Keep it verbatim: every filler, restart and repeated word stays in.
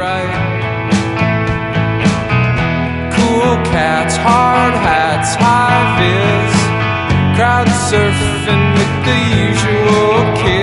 right. Cool cats, hard hats, high vis, crowd surfing with the usual kids.